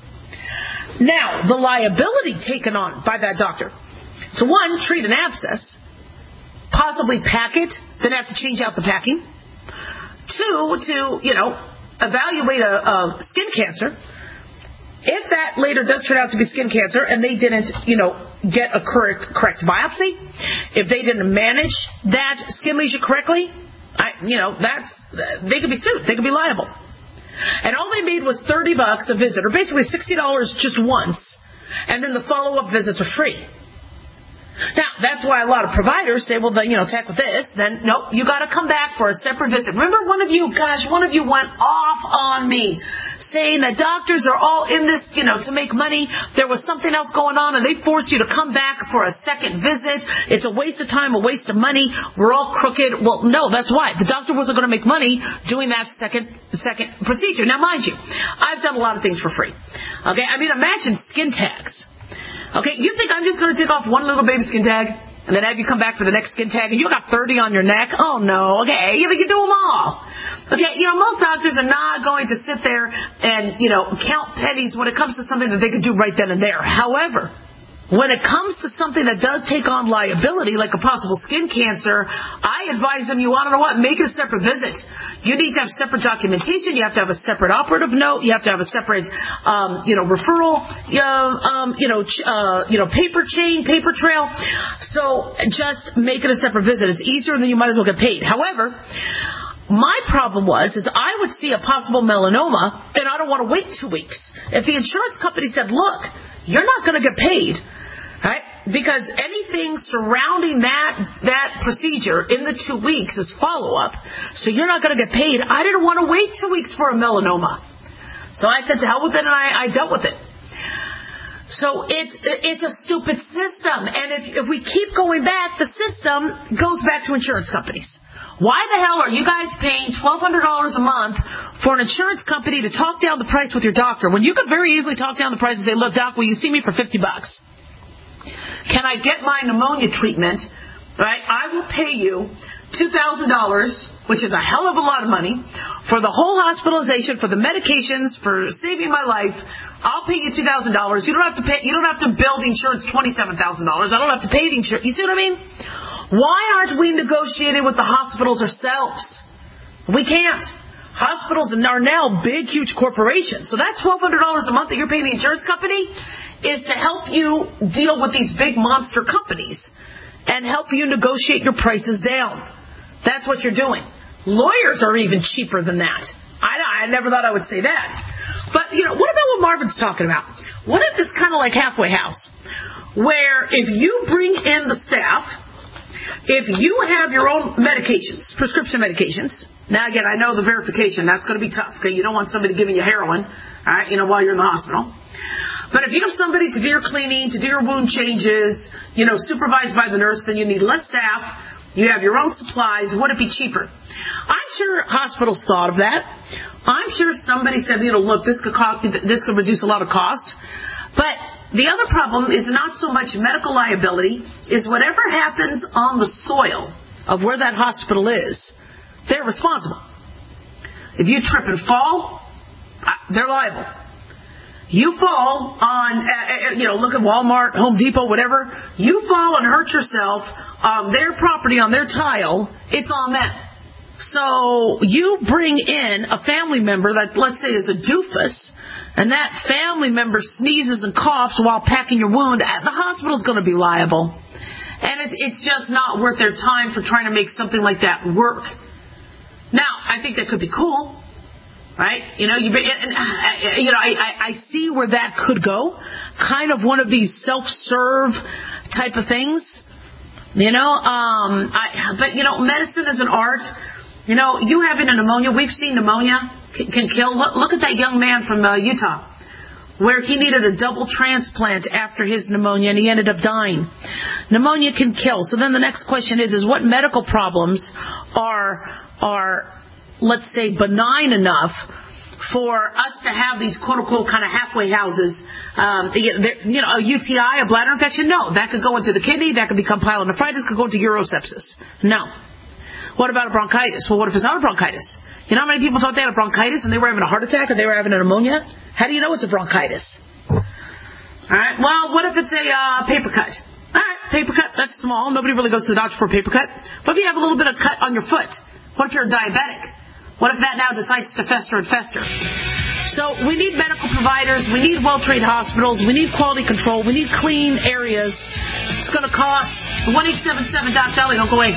Now, the liability taken on by that doctor. So one, treat an abscess, possibly pack it, then have to change out the packing. Two, to, you know, evaluate a, a skin cancer. If that later does turn out to be skin cancer and they didn't, you know, get a correct, correct biopsy, if they didn't manage that skin lesion correctly, I, you know, that's, they could be sued. They could be liable. And all they made was thirty bucks a visit, or basically sixty dollars just once, and then the follow-up visits are free. Now, that's why a lot of providers say, well, then, you know, tackle this. Then, nope, you got to come back for a separate visit. Remember one of you, gosh, one of you went off on me saying that doctors are all in this, you know, to make money. There was something else going on, and they forced you to come back for a second visit. It's a waste of time, a waste of money. We're all crooked. Well, no, that's why. The doctor wasn't going to make money doing that second second procedure. Now, mind you, I've done a lot of things for free. Okay, I mean, imagine skin tags. Okay, you think I'm just going to take off one little baby skin tag and then have you come back for the next skin tag and you got thirty on your neck? Oh, no. Okay, you think you do them all. Okay, you know, most doctors are not going to sit there and, you know, count pennies when it comes to something that they could do right then and there. However, When it comes to something that does take on liability, like a possible skin cancer, I advise them, you want to know what? Make it a separate visit. You need to have separate documentation. You have to have a separate operative note. You have to have a separate, um, you know, referral, uh, um, you know, ch- uh, you know, paper chain, paper trail. So just make it a separate visit. It's easier than you might as well get paid. However, my problem was, is I would see a possible melanoma, and I don't want to wait two weeks. If the insurance company said, look, you're not going to get paid, right? Because anything surrounding that that procedure in the two weeks is follow-up, so you're not going to get paid. I didn't want to wait two weeks for a melanoma. So I said to hell with it, and I, I dealt with it. So it's it's a stupid system, and if if we keep going back, the system goes back to insurance companies. Why the hell are you guys paying twelve hundred dollars a month for an insurance company to talk down the price with your doctor when you could very easily talk down the price and say, look, doc, will you see me for fifty bucks? Can I get my pneumonia treatment? Right? I will pay you two thousand dollars, which is a hell of a lot of money, for the whole hospitalization, for the medications, for saving my life. I'll pay you two thousand dollars. You don't have to pay. You don't have to bill the insurance twenty-seven thousand dollars. I don't have to pay the insurance. You see what I mean? Why aren't we negotiating with the hospitals ourselves? We can't. Hospitals are now big, huge corporations. So that twelve hundred dollars a month that you're paying the insurance company is to help you deal with these big monster companies and help you negotiate your prices down. That's what you're doing. Lawyers are even cheaper than that. I, I never thought I would say that. But, you know, what about what Marvin's talking about? What if it's kind of like Halfway House, where if you bring in the staff, if you have your own medications, prescription medications, now again, I know the verification, that's going to be tough, okay? You don't want somebody giving you heroin, all right, you know, while you're in the hospital. But if you have somebody to do your cleaning, to do your wound changes, you know, supervised by the nurse, then you need less staff. You have your own supplies. Would it be cheaper? I'm sure hospitals thought of that. I'm sure somebody said, you know, look, this could cost, this could reduce a lot of cost. But the other problem is not so much medical liability, is whatever happens on the soil of where that hospital is, they're responsible. If you trip and fall, they're liable. You fall on, uh, you know, look at Walmart, Home Depot, whatever. You fall and hurt yourself on their property, on their tile, it's on them. So you bring in a family member that, let's say, is a doofus, and that family member sneezes and coughs while packing your wound, the hospital's going to be liable. And it's, it's just not worth their time for trying to make something like that work. Now, I think that could be cool. Right? You know, you, and, uh, you know, I, I, I see where that could go. Kind of one of these self-serve type of things. You know, um, I, but, you know, medicine is an art. You know, you having a pneumonia, we've seen pneumonia can, can kill. Look, look at that young man from uh, Utah, where he needed a double transplant after his pneumonia, and he ended up dying. Pneumonia can kill. So then the next question is, is what medical problems are, are, let's say, benign enough for us to have these quote-unquote kind of halfway houses? Um, you know, a U T I, a bladder infection? No. That could go into the kidney. That could become pyelonephritis. Could go into urosepsis. No. What about a bronchitis? Well, what if it's not a bronchitis? You know how many people thought they had a bronchitis and they were having a heart attack or they were having a pneumonia? How do you know it's a bronchitis? All right. Well, what if it's a uh, paper cut? All right, paper cut, that's small. Nobody really goes to the doctor for a paper cut. What if you have a little bit of cut on your foot? What if you're a diabetic? What if that now decides to fester and fester? So we need medical providers. We need well-trained hospitals. We need quality control. We need clean areas. It's going to cost one eight seven seven Doc Dolly. Don't go away.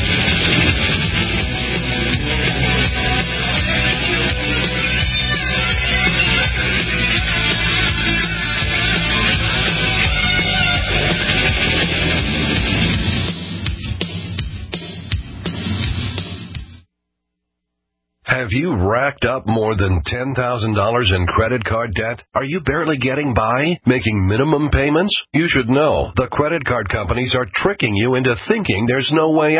Have you racked up more than ten thousand dollars in credit card debt? Are you barely getting by, making minimum payments? You should know the credit card companies are tricking you into thinking there's no way out.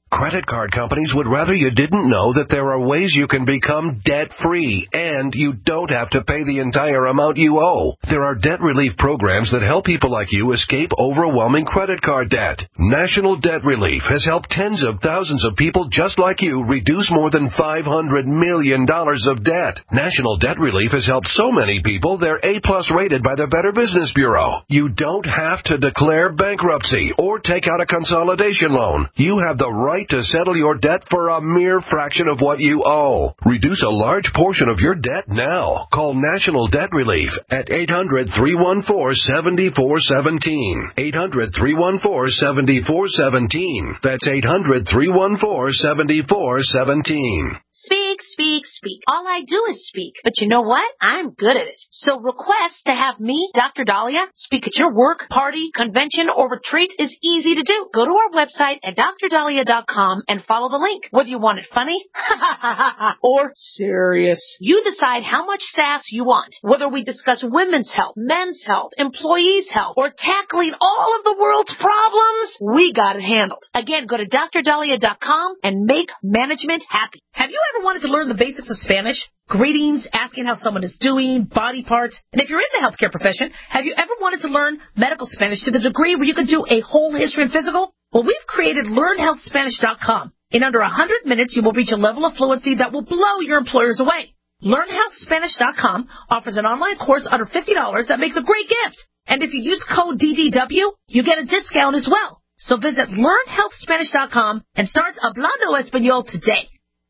Credit card companies would rather you didn't know that there are ways you can become debt-free, and you don't have to pay the entire amount you owe. There are debt relief programs that help people like you escape overwhelming credit card debt. National Debt Relief has helped tens of thousands of people just like you reduce more than five hundred million dollars of debt. National Debt Relief has helped so many people they're A-plus rated by the Better Business Bureau. You don't have to declare bankruptcy or take out a consolidation loan. You have the right to settle your debt for a mere fraction of what you owe. Reduce a large portion of your debt now. Call National Debt Relief at eight hundred, three one four, seven four one seven. eight hundred, three one four, seven four one seven. That's eight hundred, three one four, seven four one seven. Speak, speak, speak. All I do is speak. But you know what? I'm good at it. So request to have me, Doctor Dahlia, speak at your work, party, convention, or retreat is easy to do. Go to our website at dr dahlia dot com and follow the link. Whether you want it funny or serious, you decide how much sass you want. Whether we discuss women's health, men's health, employees' health, or tackling all of the world's problems, we got it handled. Again, go to dr dahlia dot com and make management happy. Have you ever wanted to learn the basics of Spanish? Greetings, asking how someone is doing, body parts. And if you're in the healthcare profession, have you ever wanted to learn medical Spanish to the degree where you can do a whole history and physical? Well, we've created learn health spanish dot com. In under one hundred minutes, you will reach a level of fluency that will blow your employers away. learn health spanish dot com offers an online course under fifty dollars that makes a great gift. And if you use code D D W, you get a discount as well. So visit learn health spanish dot com and start Hablando Español today.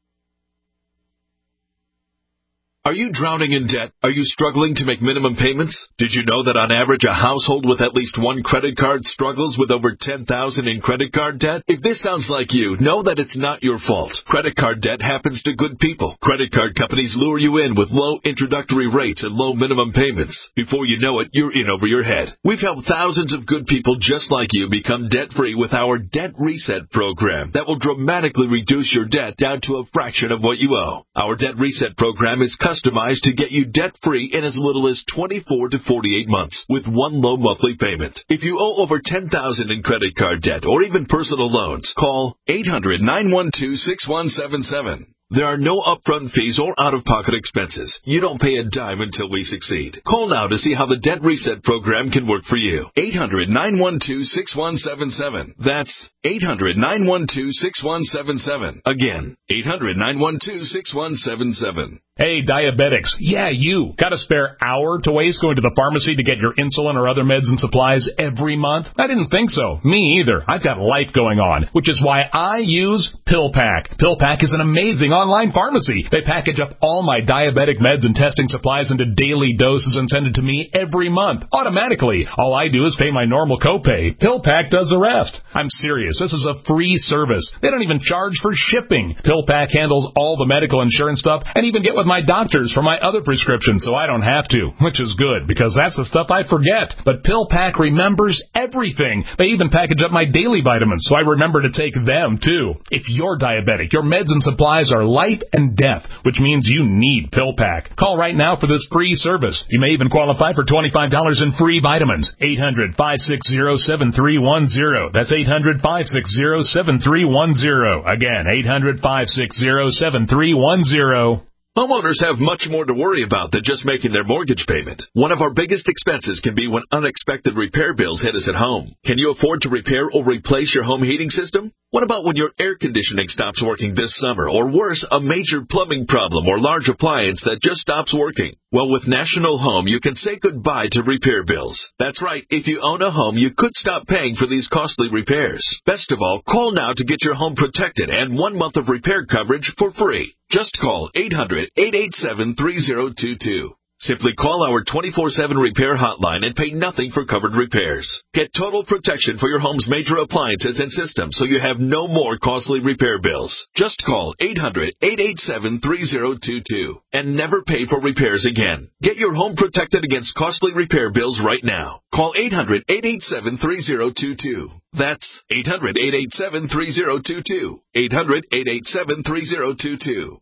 Are you drowning in debt? Are you struggling to make minimum payments? Did you know that on average a household with at least one credit card struggles with over ten thousand dollars in credit card debt? If this sounds like you, know that it's not your fault. Credit card debt happens to good people. Credit card companies lure you in with low introductory rates and low minimum payments. Before you know it, you're in over your head. We've helped thousands of good people just like you become debt-free with our Debt Reset program that will dramatically reduce your debt down to a fraction of what you owe. Our Debt Reset program is customized Customized to get you debt-free in as little as twenty-four to forty-eight months with one low monthly payment. If you owe over ten thousand dollars in credit card debt or even personal loans, call eight hundred, nine one two, six one seven seven. There are no upfront fees or out-of-pocket expenses. You don't pay a dime until we succeed. Call now to see how the Debt Reset program can work for you. eight hundred, nine one two, six one seven seven. That's eight hundred, nine one two, six one seven seven. Again, eight hundred, nine one two, six one seven seven. Hey, diabetics. Yeah, you. Got a spare hour to waste going to the pharmacy to get your insulin or other meds and supplies every month? I didn't think so. Me either. I've got life going on, which is why I use PillPack. PillPack is an amazing online pharmacy. They package up all my diabetic meds and testing supplies into daily doses and send it to me every month, automatically. All I do is pay my normal copay. PillPack does the rest. I'm serious. This is a free service. They don't even charge for shipping. PillPack handles all the medical insurance stuff and even get with my doctors for my other prescriptions so I don't have to, which is good because that's the stuff I forget. But PillPack remembers everything. They even package up my daily vitamins so I remember to take them too. If you're diabetic, your meds and supplies are life and death, which means you need PillPack. Call right now for this free service. You may even qualify for twenty-five dollars in free vitamins. eight hundred, five six zero, seven three one zero. That's eight hundred, five six zero, seven three one zero. Again, eight hundred, five six zero, seven three one zero. Homeowners have much more to worry about than just making their mortgage payment. One of our biggest expenses can be when unexpected repair bills hit us at home. Can you afford to repair or replace your home heating system? What about when your air conditioning stops working this summer? Or worse, a major plumbing problem or large appliance that just stops working? Well, with National Home, you can say goodbye to repair bills. That's right. If you own a home, you could stop paying for these costly repairs. Best of all, call now to get your home protected and one month of repair coverage for free. Just call eight hundred, eight eight seven, three zero two two. Simply call our twenty-four seven repair hotline and pay nothing for covered repairs. Get total protection for your home's major appliances and systems so you have no more costly repair bills. Just call eight hundred, eight eight seven, three zero two two and never pay for repairs again. Get your home protected against costly repair bills right now. Call eight hundred, eight eight seven, three zero two two. That's eight hundred, eight eight seven, three zero two two. eight hundred, eight eight seven, three zero two two.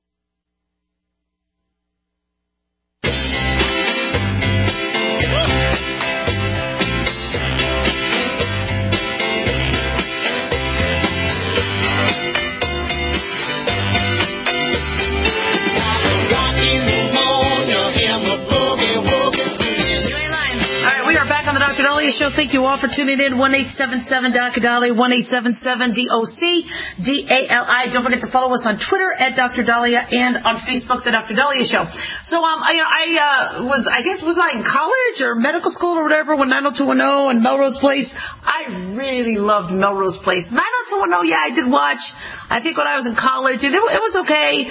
Doctor Dahlia Show. Thank you all for tuning in. one eight seven seven D O C Dali, one eight seven seven D O C D A L I. Don't forget to follow us on Twitter at Doctor Dahlia and on Facebook, The Doctor Dahlia Show. So, um, I, I uh, was, I guess, was I in college or medical school or whatever when nine oh two one oh and Melrose Place? I really loved Melrose Place. nine oh two one oh, yeah, I did watch, I think when I was in college, and it, it was okay.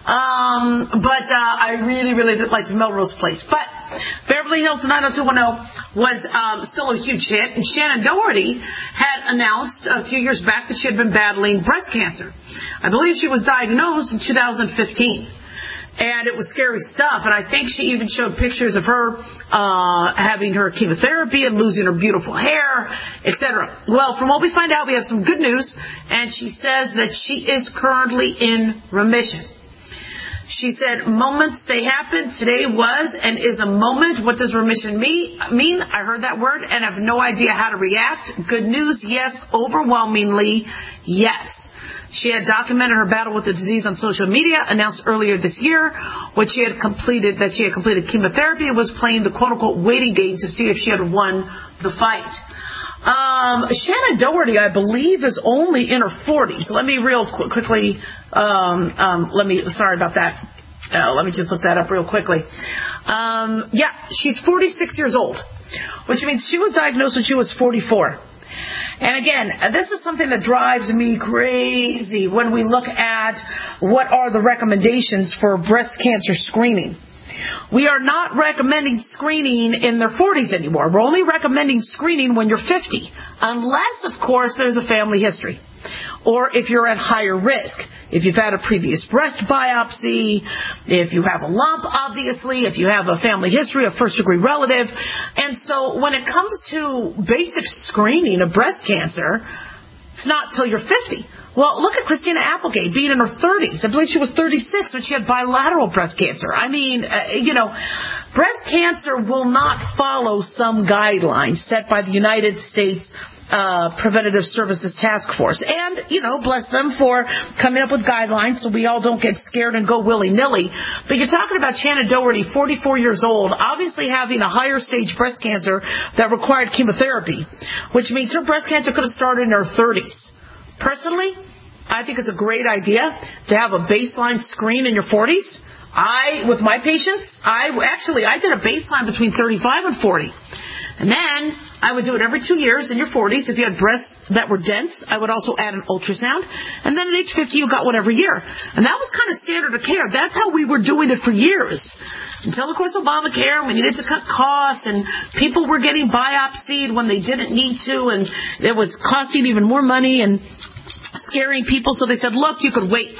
Um, but, uh, I really, really did like Melrose Place. But Beverly Hills nine oh two one oh was, um, still a huge hit. And Shannon Doherty had announced a few years back that she had been battling breast cancer. I believe she was diagnosed in two thousand fifteen. And it was scary stuff. And I think she even showed pictures of her, uh, having her chemotherapy and losing her beautiful hair, et cetera. Well, from what we find out, we have some good news. And she says that she is currently in remission. She said, moments they happen. Today was and is a moment. What does remission mean? I heard that word and have no idea how to react. Good news, yes. Overwhelmingly, yes. She had documented her battle with the disease on social media, announced earlier this year what she had completed, that she had completed chemotherapy and was playing the quote-unquote waiting game to see if she had won the fight. Um, Shannon Doherty, I believe, is only in her forties. Let me real qu- quickly, um, um, let me, sorry about that. Uh, let me just look that up real quickly. Um, yeah, she's forty-six years old, which means she was diagnosed when she was forty-four. And again, this is something that drives me crazy when we look at what are the recommendations for breast cancer screening. We are not recommending screening in their forties anymore. We're only recommending screening when you're fifty, unless, of course, there's a family history. Or if you're at higher risk. If you've had a previous breast biopsy, if you have a lump, obviously, if you have a family history, a first-degree relative. And so when it comes to basic screening of breast cancer, it's not till you're fifty. Well, look at Christina Applegate being in her thirties. I believe she was thirty-six when she had bilateral breast cancer. I mean, uh, you know, breast cancer will not follow some guidelines set by the United States uh Preventative Services Task Force. And, you know, bless them for coming up with guidelines so we all don't get scared and go willy-nilly. But you're talking about Shannon Doherty, forty-four years old, obviously having a higher stage breast cancer that required chemotherapy, which means her breast cancer could have started in her thirties. Personally, I think it's a great idea to have a baseline screen in your forties. I, with my patients, I actually, I did a baseline between thirty-five and forty. And then I would do it every two years in your forties. If you had breasts that were dense, I would also add an ultrasound. And then at age fifty, you got one every year. And that was kind of standard of care. That's how we were doing it for years. Until, of course, Obamacare, we needed to cut costs, and people were getting biopsied when they didn't need to, and it was costing even more money and scaring people. So they said, look, you could wait.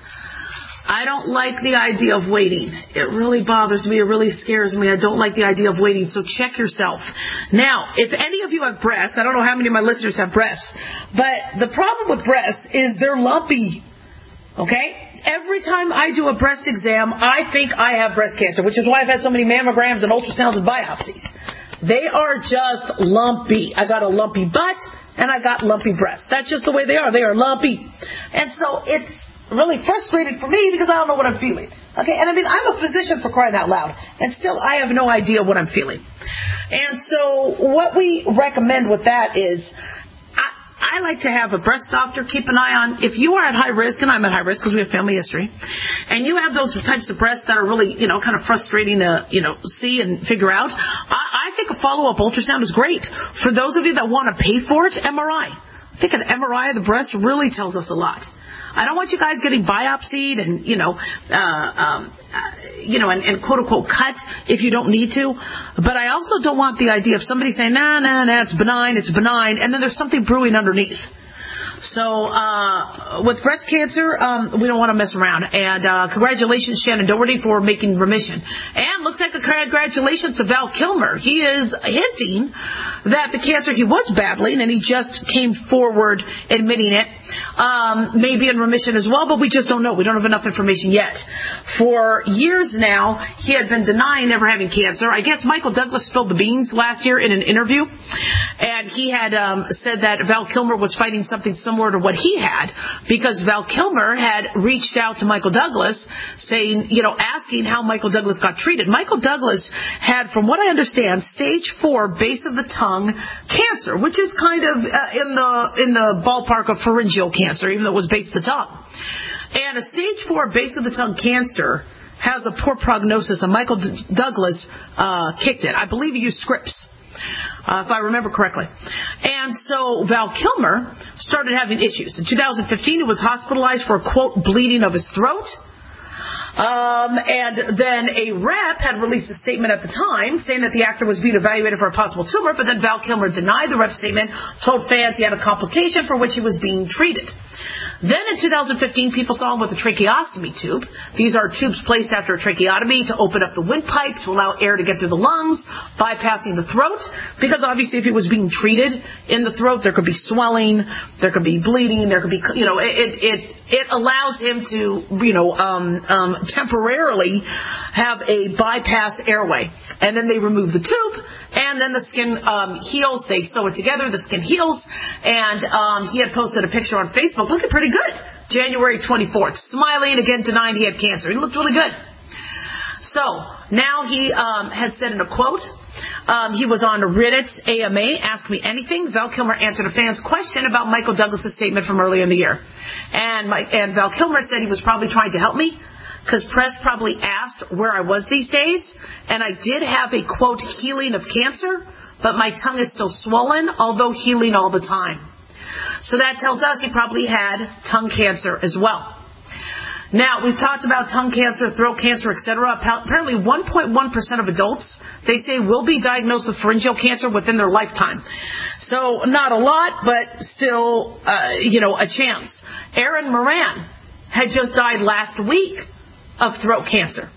I don't like the idea of waiting. It really bothers me. It really scares me. I don't like the idea of waiting. So check yourself. Now, if any of you have breasts, I don't know how many of my listeners have breasts, but the problem with breasts is they're lumpy. Okay? Every time I do a breast exam, I think I have breast cancer, which is why I've had so many mammograms and ultrasounds and biopsies. They are just lumpy. I got a lumpy butt and I got lumpy breasts. That's just the way they are. They are lumpy. And so it's really frustrating for me because I don't know what I'm feeling. Okay, and I mean, I'm a physician for crying out loud, and still I have no idea what I'm feeling. And so what we recommend with that is, I, I like to have a breast doctor keep an eye on, if you are at high risk, and I'm at high risk because we have family history, and you have those types of breasts that are really, you know, kind of frustrating to, you know, see and figure out, I, I think a follow-up ultrasound is great. For those of you that want to pay for it, M R I. I think an M R I of the breast really tells us a lot. I don't want you guys getting biopsied and, you know, uh, um, uh, you know, and, and quote unquote cut if you don't need to. But I also don't want the idea of somebody saying, nah, nah, nah, it's benign, it's benign, and then there's something brewing underneath. So, uh, with breast cancer, um, we don't want to mess around. And, uh, congratulations, Shannon Doherty, for making remission. And looks like a congratulations to Val Kilmer. He is hinting that the cancer he was battling, and he just came forward admitting it, um, may be in remission as well, but we just don't know. We don't have enough information yet. For years now, he had been denying ever having cancer. I guess Michael Douglas spilled the beans last year in an interview, and he had, um, said that Val Kilmer was fighting something so similar to what he had, because Val Kilmer had reached out to Michael Douglas saying, you know, asking how Michael Douglas got treated. Michael Douglas had, from what I understand, stage four base of the tongue cancer, which is kind of uh, in the in the ballpark of pharyngeal cancer, even though it was base of the tongue. And a stage four base of the tongue cancer has a poor prognosis, and Michael D- Douglas uh, kicked it. I believe he used Scripps, uh, if I remember correctly. And so Val Kilmer started having issues. In two thousand fifteen, he was hospitalized for, quote, bleeding of his throat. Um, and then a rep had released a statement at the time saying that the actor was being evaluated for a possible tumor, but then Val Kilmer denied the rep statement, told fans he had a complication for which he was being treated. Then in two thousand fifteen, people saw him with a tracheostomy tube. These are tubes placed after a tracheotomy to open up the windpipe to allow air to get through the lungs, bypassing the throat, because obviously if he was being treated in the throat, there could be swelling, there could be bleeding, there could be, you know, it it it allows him to, you know, um, um, temporarily have a bypass airway. And then they remove the tube, and then the skin um, heals. They sew it together, the skin heals, and um, he had posted a picture on Facebook looking pretty good. January twenty-fourth, smiling, again denying he had cancer. He looked really good. So now he um, had said in a quote, um, he was on Reddit A M A, Ask Me Anything. Val Kilmer answered a fan's question about Michael Douglas' statement from earlier in the year. And, my, and Val Kilmer said he was probably trying to help me, because press probably asked where I was these days, and I did have a, quote, healing of cancer, but my tongue is still swollen, although healing all the time. So that tells us he probably had tongue cancer as well. Now, we've talked about tongue cancer, throat cancer, et cetera. Apparently one point one percent of adults, they say, will be diagnosed with pharyngeal cancer within their lifetime. So not a lot, but still, uh, you know, a chance. Erin Moran had just died last week of throat cancer.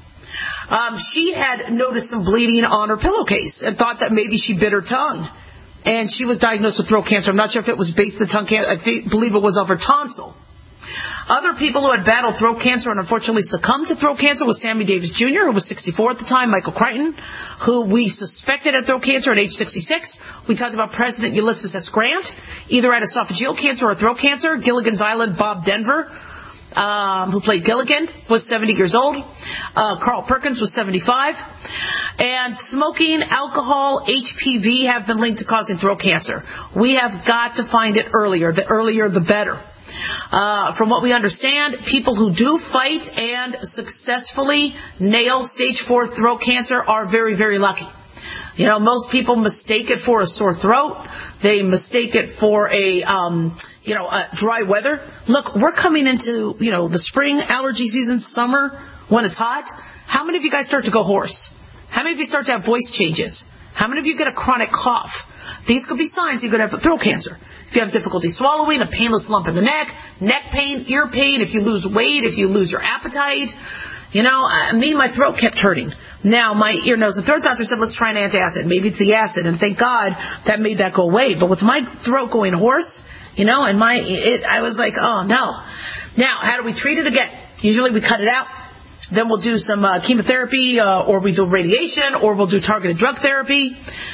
Um, she had noticed some bleeding on her pillowcase and thought that maybe she bit her tongue. And she was diagnosed with throat cancer. I'm not sure if it was base of the tongue cancer. I think, believe it was of her tonsil. Other people who had battled throat cancer and unfortunately succumbed to throat cancer was Sammy Davis Junior, who was sixty-four at the time, Michael Crichton, who we suspected had throat cancer at age sixty-six. We talked about President Ulysses S. Grant, either had esophageal cancer or throat cancer. Gilligan's Island Bob Denver, Um, who played Gilligan, was seventy years old. Uh, Carl Perkins was seventy-five. And smoking, alcohol, H P V have been linked to causing throat cancer. We have got to find it earlier. The earlier, the better. Uh, from what we understand, people who do fight and successfully nail stage four throat cancer are very, very lucky. You know, most people mistake it for a sore throat. They mistake it for a, um, you know, a dry weather. Look, we're coming into, you know, the spring allergy season, summer, when it's hot. How many of you guys start to go hoarse? How many of you start to have voice changes? How many of you get a chronic cough? These could be signs you're going to have throat cancer. If you have difficulty swallowing, a painless lump in the neck, neck pain, ear pain, if you lose weight, if you lose your appetite. You know, uh, me, my throat kept hurting. Now, my ear, nose, and throat doctor said, let's try an antacid. Maybe it's the acid, and thank God that made that go away. But with my throat going hoarse, you know, and my, it, I was like, oh, no. Now, how do we treat it again? Usually we cut it out. Then we'll do some uh, chemotherapy, uh, or we do radiation, or we'll do targeted drug therapy.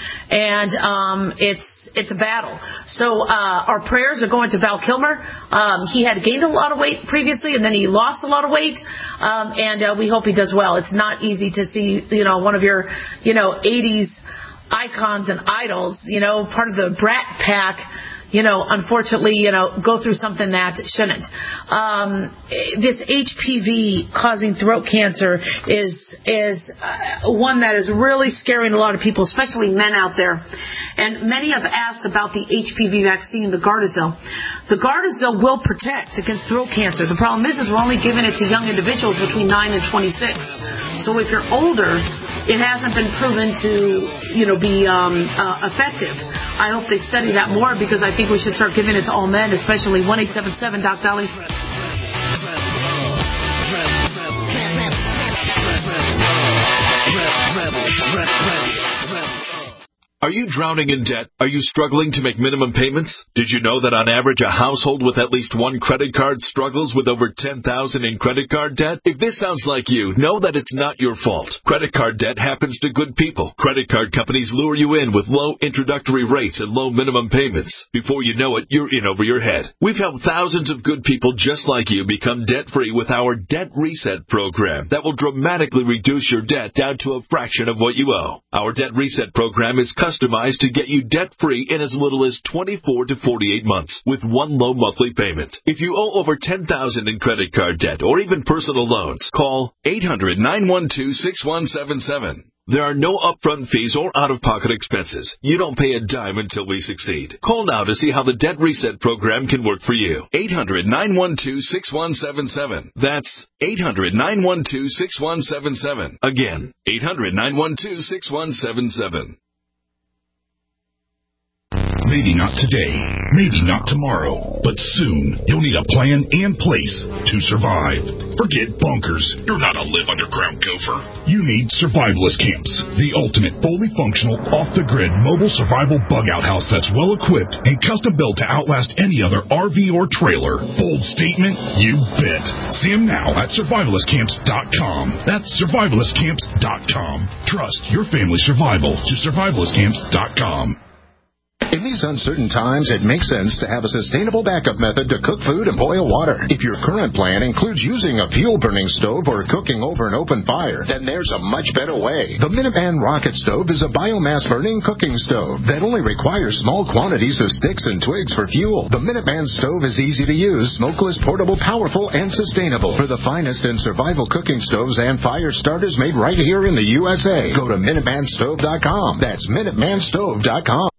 And um, it's it's a battle. So uh, our prayers are going to Val Kilmer. Um, he had gained a lot of weight previously, and then he lost a lot of weight. Um, and uh, we hope he does well. It's not easy to see, you know, one of your, you know, eighties icons and idols, you know, part of the Brat Pack, you know, unfortunately, you know, go through something that shouldn't. Um, this H P V causing throat cancer is is uh, one that is really scaring a lot of people, especially men out there. And many have asked about the H P V vaccine, the Gardasil. The Gardasil will protect against throat cancer. The problem is, is we're only giving it to young individuals between nine and twenty-six. So if you're older, it hasn't been proven to, you know, be um, uh, effective. I hope they study that more, because I think we should start giving it to all men, especially one eight seven seven Doc Dolly. Are you drowning in debt? Are you struggling to make minimum payments? Did you know that on average a household with at least one credit card struggles with over ten thousand dollars in credit card debt? If this sounds like you, know that it's not your fault. Credit card debt happens to good people. Credit card companies lure you in with low introductory rates and low minimum payments. Before you know it, you're in over your head. We've helped thousands of good people just like you become debt-free with our Debt Reset program that will dramatically reduce your debt down to a fraction of what you owe. Our Debt Reset program is customized Customized to get you debt-free in as little as twenty-four to forty-eight months with one low monthly payment. If you owe over ten thousand dollars in credit card debt or even personal loans, call eight hundred, nine one two, six one seven seven. There are no upfront fees or out-of-pocket expenses. You don't pay a dime until we succeed. Call now to see how the Debt Reset program can work for you. eight hundred, nine one two, six one seven seven. That's eight hundred, nine one two, six one seven seven. Again, eight hundred, nine one two, six one seven seven. Maybe not today, maybe not tomorrow, but soon you'll need a plan in place to survive. Forget bunkers. You're not a live underground gopher. You need survivalist camps, the ultimate fully functional, off-the-grid mobile survival bug-out house that's well-equipped and custom-built to outlast any other R V or trailer. Bold statement? You bet. See them now at survivalist camps dot com. That's survivalist camps dot com. Trust your family's survival to survivalist camps dot com. In these uncertain times, it makes sense to have a sustainable backup method to cook food and boil water. If your current plan includes using a fuel-burning stove or cooking over an open fire, then there's a much better way. The Minuteman Rocket Stove is a biomass-burning cooking stove that only requires small quantities of sticks and twigs for fuel. The Minuteman Stove is easy to use, smokeless, portable, powerful, and sustainable. For the finest in survival cooking stoves and fire starters made right here in the U S A, go to Minuteman Stove dot com. That's Minuteman Stove dot com.